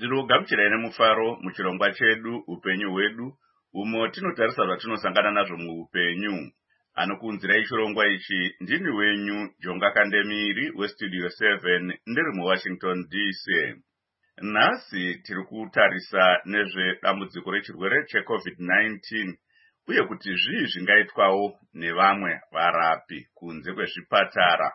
Ndinogamuchirai nemufaro muchirongwa chedu upenyu hwedu, umo tinotarisa zvatinosangana nazvo muupenyu. Anokuunzirai chirongwa ichi ndini wenyu Jonga Kandemiri weStudio 7 ndiri muWashington DC. Nhasi tiri kutarisa nezvedambudziko rechirwere cheCovid-19 uye kuti zvii zvingaitwawo nevamwe varapi kunze kwezvipatara.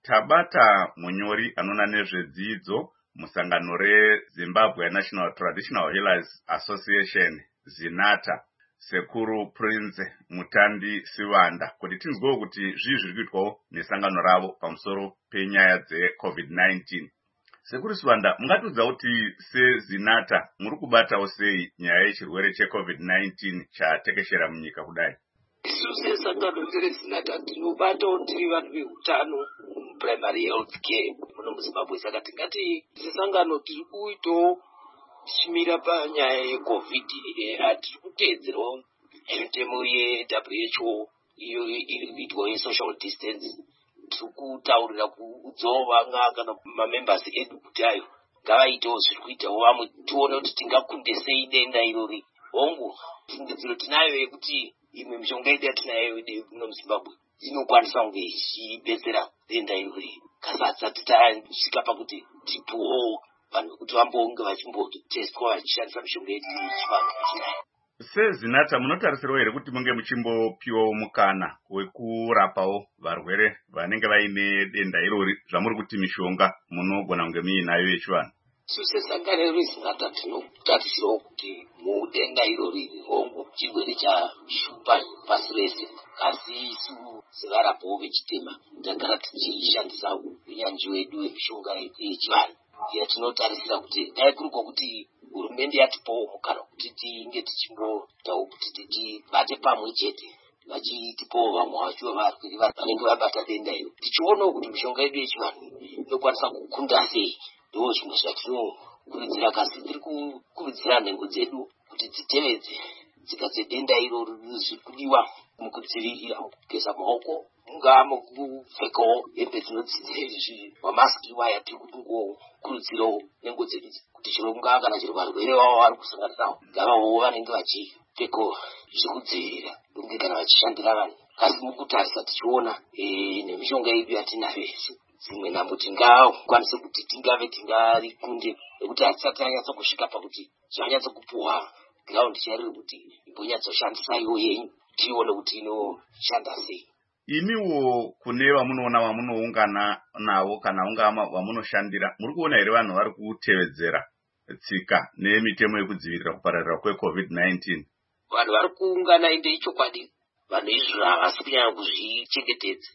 Tabata munyori anoona nezvedzidzo musangano reZimbabwe National Traditional Healers Association ZINATA, Sekuru Prince Mutandi Sivanda, kuti tinzwewo kuti zvii zviri kuitwawo nesangano ravo pamusoro penyaya dzeCovid-19. Sekuru Sivanda, mungatudza kuti seZINATA muri kubatawo sei nyaya yechirwere cheCovid-19 chatekeshera munyika kudai? Isu sesangano reZINATA tinobatawo tiri vanhu veutano primary health care muno muZimbabwe. Saka tingati sesangano tiri kuitawo tichimira panyaya yeCovid. Hatiri kuteedzerawo mitemo yeWHO iyo iri kuitwa yesocial distance. Tiri kutaurira kuudzawo vanga kana mamembers edu kuti ayo ngavaitewo zviri kuitawo vamwe, tione kuti tingakunde sei denda irori. Hongu fungidziro tinayo yekuti imwe mishonga yedu yatinayo muno muZimbabwe inokwanisa kunge ichibetsera denda irori kasati tasvika pakuti tipuwo vanhu kuti vambonge vachimbotestwa vachishandisa mishonga yedu yechivanhu. SeZINATA munotarisirawo here kuti munge muchimbopiwawo mukana wekurapawo varwere vanenge vaine denda irori zvamuri kuti mishonga munogona kunge muinayo yechivanhu? Isu sesangano reZINATA tinotarisirawo kuti mudenda irori hongu chirwere chashupa pasi rese, asi isu sevarapawo vechitema tagara tichishandisa unyanzvi wedu wemishonga yechivanhu yatinotarisira kuti dai kuri kwokuti hurumende yatipawo mukana kuti tinge tichimbotawo kuti tichibate pamwe chete vachitipawo vamwe vacho varwere vanenge vabata denda iro, tichionawo kuti mishonga yedu yechivanhu inokwanisa kukunda sei. Ndo zvimwe zvatinokurudzira, kasi tiri kukurudzira nhengo dzedu kuti dzitevedze tsika dzedenda iro riri kudiwa mukudzivirira, kugeza maoko, mungaa mukupfekawo hembe dzinodzivirira mamasiki waya. tiri kukurudzirawo nhengo dzedu kuti chero mungaa kana chero varwere vavo vari kusangana navo ngavawo vanenge vachipfekawo zvekudzivirira kunge kana vachishandira vanhu. Kasi mukutarisa tichiona nemishonga yedu yatinayo dzimwe nhambo tingakwanise kuti tingarikunde nekuti hatisati anyatsa kusvika pakuti zvanyatsa kupuhwa giraundi chariri kuti imbonyatsoshandisa iwo yenyu tione kuti inoshanda sei. Imiwo kune vamunoona vamunoungana navo kana unga vamunoshandira, muri kuona here vanhu vari kutevedzera tsika nemitemo yekudzivirira kupararira kweCovid-19? Vanhu vari kuungana ende ichokwadi, vanhu izvo havasi kunyanya kuzvichengetedza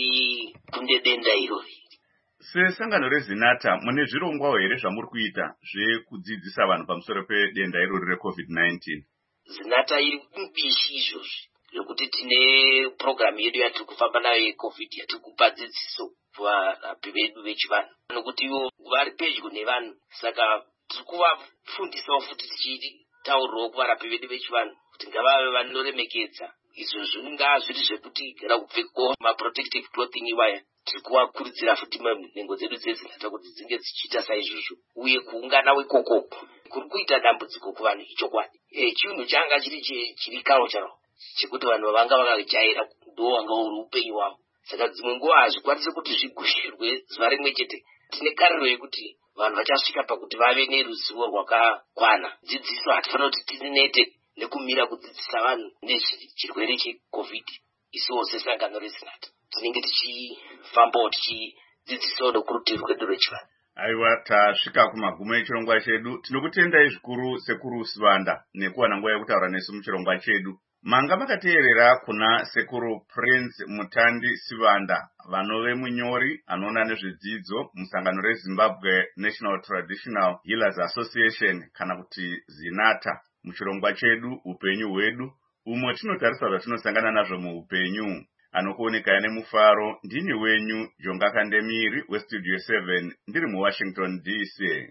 tikunde denda irori. Sesangano reZINATA mune zvirongwawo here zvamuri kuita zvekudzidzisa vanhu pamusoro pedenda irori reCovid-19? ZINATA iri kubishi izvozvi zvokuti tine programu yedu yatiri kufamba nayo yeCovid yatiri kupa dzidziso kuvarapi vedu vechivanhu nokuti ivo vari pedyo nevanhu. Saka tiri kuvafundisawo futi tichitaurirawo kuvarapi vedu vechivanhu kuti ngavave vanoremekedza izvozvo, ngaa zviri zvekuti kana kupfekawo maprotective clothing iwaya. Tiri kuvakurudzira futi nhengo dzedu dzeZINATA kuti dzinge dzichiita saizvozvo, uye kuungana wekoko kuri kuita dambudziko kuvanhu ichokwadi. Chinhu changa chiri karo charo chekuti vanhu vanga vakajaira ndo wanga uri upenyu hwavo. Saka dzimwe nguva hazvikwanisi kuti zvigushirwe zuva rimwe chete. Tine kariro yekuti vanhu vachasvika pakuti vave neruzivo rwakakwana. Dzidziso hatifanira kuti tinete nekumira kudzidzisa vanhu nezvechirwere cheCovid. Isuwo sesangano reZINATA tinenge tichifambawo tichidzidzisawo nokurutivi rwedu rwechivanhu. Aiwa, tasvika kumagumo echirongwa chedu. Tinokutendai zvikuru Sekuru Sivanda nekuwana nguva yekutaura nesu muchirongwa chedu. Manga makateerera kuna Sekuru Prince Mutandi Sivanda, vanove munyori anoona nezvedzidzo musangano reZimbabwe National Traditional Healers Association kana kuti ZINATA, muchirongwa chedu upenyu hwedu, umo tinotarisa zvatinosangana nazvo muupenyu. Anokuoneka nemufaro ndini wenyu Jonga Kandemiri weStudio 7 ndiri muWashington DC.